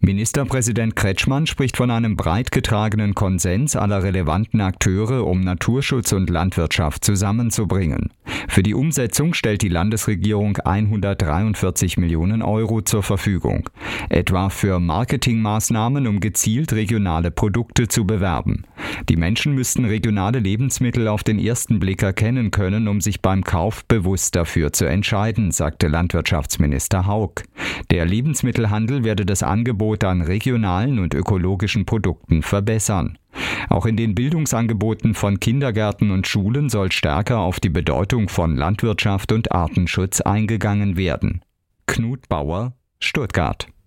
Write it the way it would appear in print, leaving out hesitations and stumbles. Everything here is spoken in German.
Ministerpräsident Kretschmann spricht von einem breit getragenen Konsens aller relevanten Akteure, um Naturschutz und Landwirtschaft zusammenzubringen. Für die Umsetzung stellt die Landesregierung 143 Millionen Euro zur Verfügung, etwa für Marketingmaßnahmen, um gezielt regionale Produkte zu bewerben. Die Menschen müssten regionale Lebensmittel auf den ersten Blick erkennen können, um sich beim Kauf bewusst dafür zu entscheiden, sagte Landwirtschaftsminister Hauck. Der Lebensmittelhandel werde das Angebot an regionalen und ökologischen Produkten verbessern. Auch in den Bildungsangeboten von Kindergärten und Schulen soll stärker auf die Bedeutung von Landwirtschaft und Artenschutz eingegangen werden. Knut Bauer, Stuttgart.